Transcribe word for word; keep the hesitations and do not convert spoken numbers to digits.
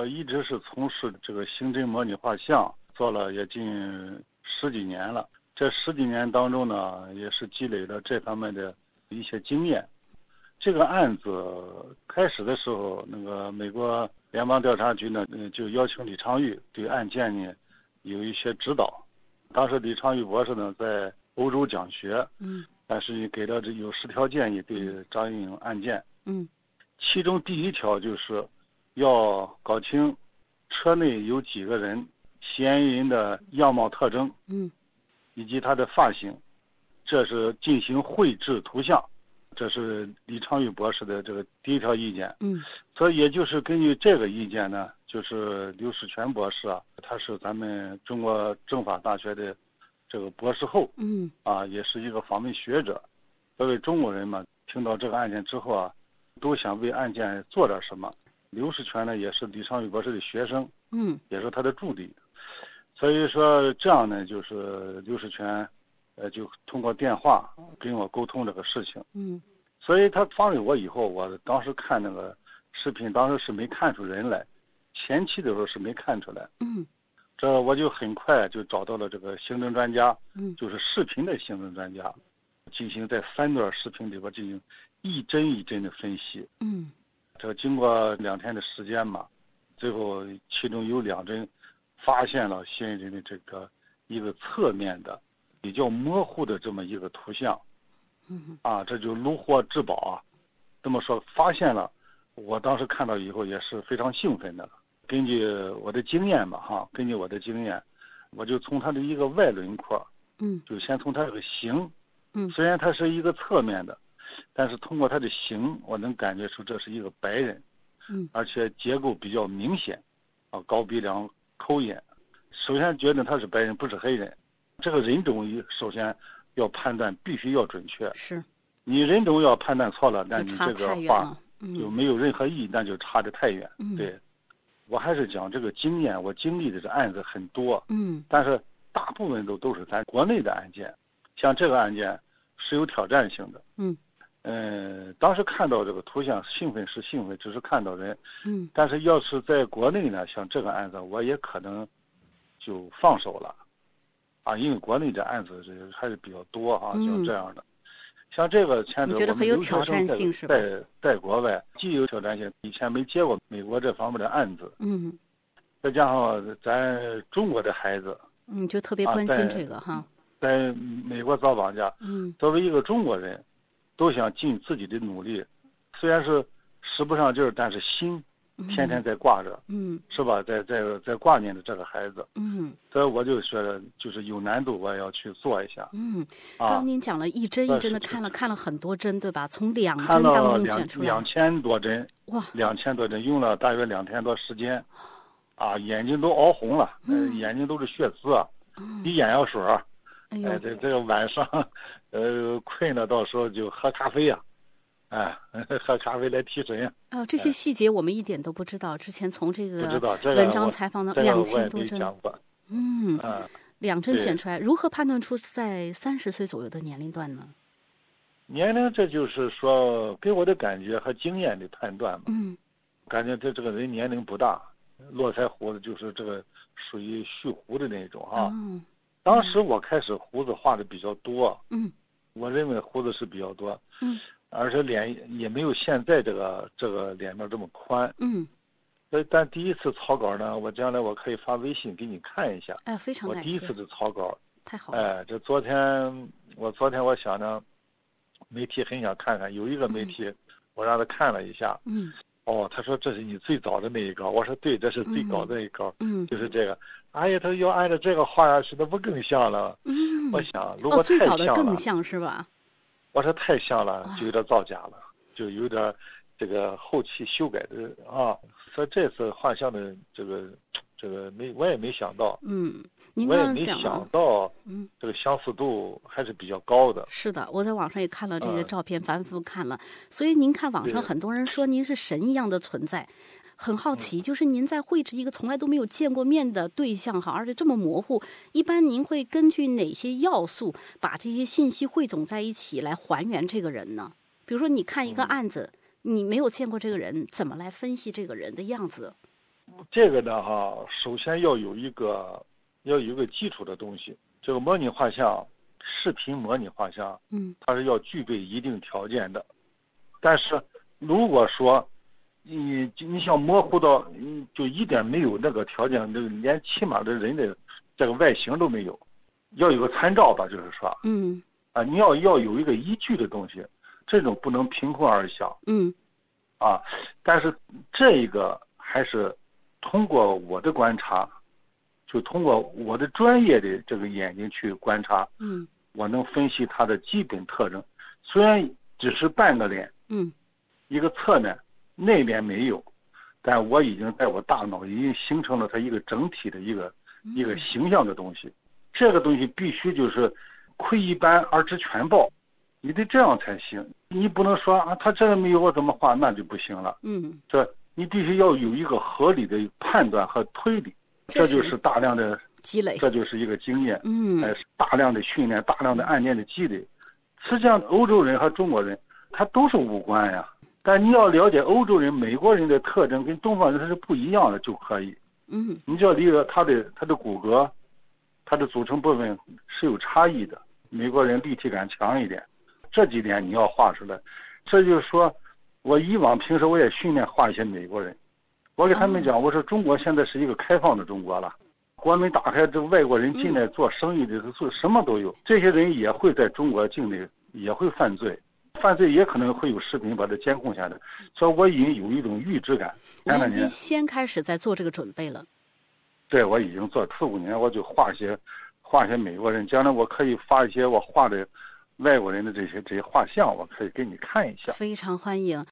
一直是从事这个刑侦模拟画像，做了也近十几年了。这十几年当中呢，也是积累了这方面的一些经验。这个案子开始的时候，那个美国联邦调查局呢，就邀请李昌钰对案件呢有一些指导。当时李昌钰博士呢在欧洲讲学， 嗯， 但是给了这有十条建议对张玉颖案件， 嗯， 其中第一条就是要搞清车内有几个人，嫌疑人的样貌特征， 嗯， 以及他的发型，这是进行绘制图像，这是李昌钰博士的这个第一条意见。 嗯， 所以也就是根据这个意见呢，就是刘世全博士啊，他是咱们中国政法大学的这个博士后， 嗯， 啊，也是一个访问学者。作为中国人嘛，听到这个案件之后啊，都想为案件做点什么。刘世全呢，也是李昌钰博士的学生， 嗯， 也是他的助理。所以说这样呢，就是刘世全，呃，就通过电话跟我沟通这个事情。 嗯， 所以他发给我以后，我当时看那个视频，当时是没看出人来，前期的时候是没看出来。 嗯， 这我就很快就找到了这个刑侦专家， 嗯， 就是视频的刑侦专家，进行在三段视频里边进行一帧一帧的分析。 嗯， 这经过两天的时间嘛，最后其中有两帧发现了嫌疑人的这个一个侧面的比较模糊的这么一个图像。 嗯， 啊，这就如获至宝啊！这么说发现了，我当时看到以后也是非常兴奋的。根据我的经验吧，哈，根据我的经验，我就从他的一个外轮廓， 嗯， 就先从他这个形， 嗯， 虽然他是一个侧面的，但是通过他的形，我能感觉出这是一个白人， 嗯， 而且结构比较明显，啊，高鼻梁、抠眼。首先觉得他是白人，不是黑人。这个人种首先要判断必须要准确， 是， 你人种要判断错了，那你这个话就没有任何意义，那就差得太远。 嗯， 对，我还是讲这个经验，我经历的这案子很多， 嗯， 但是大部分都都是咱国内的案件，像这个案件是有挑战性的。 嗯， 嗯，当时看到这个图像，兴奋是兴奋，只是看到人。 嗯， 但是要是在国内呢，像这个案子，我也可能就放手了。啊，因为国内的案子这还是比较多啊，像这样的，嗯、像这个前者我们留学生在在在国外既有挑战性，以前没接过美国这方面的案子， 嗯， 再加上咱中国的孩子， 你就特别关心这个、啊、哈， 在美国遭绑架， 嗯， 作为一个中国人，都想尽自己的努力，虽然是使不上劲儿，但是心天天在挂着， 嗯， 是吧？在在在挂念着这个孩子， 嗯， 所以我就觉得就是有难度，我也要去做一下。 嗯，刚刚您讲了一帧一帧的看了看了很多帧，对吧？从两帧当中选出来两千多帧， 哇， 两千多帧用了大约两天多时间，啊，眼睛都熬红了，嗯、呃，眼睛都是血丝啊， 嗯、 滴眼药水儿， 哎呦， 呃、这这个晚上，呃，困了，到时候就喝咖啡呀、啊。哎，喝咖啡来提神呀！ 啊、呃，这些细节我们一点都不知道。之前从这个文章采访的两千多帧，嗯， 嗯， 两帧选出来，如何判断出在三十岁左右的年龄段呢？ 年龄，这就是说给我的感觉和经验的判断嘛。 嗯， 感觉这这个人年龄不大，络腮胡子就是这个属于蓄胡的那种啊。 嗯， 当时我开始胡子画的比较多， 嗯， 我认为胡子是比较多， 嗯。 而且脸也没有现在这个这个脸面这么宽， 嗯， 所以但第一次草稿呢，我将来我可以发微信给你看一下。 哎，非常感谢。我第一次的草稿， 太好了。 哎，这昨天我昨天我想着，媒体很想看看，有一个媒体，嗯、我让他看了一下。 嗯。 哦，他说这是你最早的那一稿，我说对，这是最高的那一稿。 嗯。 就是这个。哎呀，他要按照这个画下去，那不更像了？ 嗯。 我想，如果太像了。哦，最早的更像是吧？ 我说太像了，就有点造假了，就有点这个后期修改的啊。所以这次画像的这个这个没我也没想到， 嗯，您刚刚讲我也没想到，嗯，这个相似度还是比较高的。 是的，我在网上也看了这个照片，嗯、反复看了。所以您看网上很多人说您是神一样的存在。很好奇，就是您在绘制一个从来都没有见过面的对象哈，而且这么模糊，一般您会根据哪些要素把这些信息汇总在一起来还原这个人呢？比如说你看一个案子，嗯、你没有见过这个人，怎么来分析这个人的样子？ 这个呢哈，首先要有一个要有一个基础的东西。这个模拟画像，视频模拟画像， 嗯， 它是要具备一定条件的。但是如果说你你想模糊到嗯就一点没有那个条件，那个连起码的人的这个外形都没有，要有个参照吧，就是说， 嗯啊，你要要有一个依据的东西，这种不能凭空而想， 嗯啊，但是这一个还是通过我的观察，就通过我的专业的这个眼睛去观察， 嗯， 我能分析它的基本特征，虽然只是半个脸， 嗯， 一个侧面，那边没有，但我已经在我大脑已经形成了它一个整体的一个、 嗯、 一个形象的东西，这个东西必须就是窥一斑而知全豹，你得这样才行，你不能说啊，他这个没有我怎么画，那就不行了， 嗯， 这你必须要有一个合理的判断和推理，这就是大量的积累， 这就是一个经验， 嗯， 哎，大量的训练，大量的案件的积累。实际上，欧洲人和中国人他都是五官呀，但你要了解欧洲人、美国人的特征跟东方人他是不一样的就可以。 嗯， 你只要理解他的他的骨骼，他的组成部分是有差异的。美国人立体感强一点，这几点你要画出来。这就是说，我以往平时我也训练画一些美国人，我给他们讲，我说中国现在是一个开放的中国了。国门打开，这个外国人进来做生意的，做什么都有。这些人也会在中国境内也会犯罪，犯罪也可能会有视频把它监控下来。所以我已经有一种预知感。 我已经先开始在做这个准备了。 对，我已经做四五年，我就画些画些美国人，将来我可以发一些我画的外国人的这些这些画像，我可以给你看一下。 非常欢迎。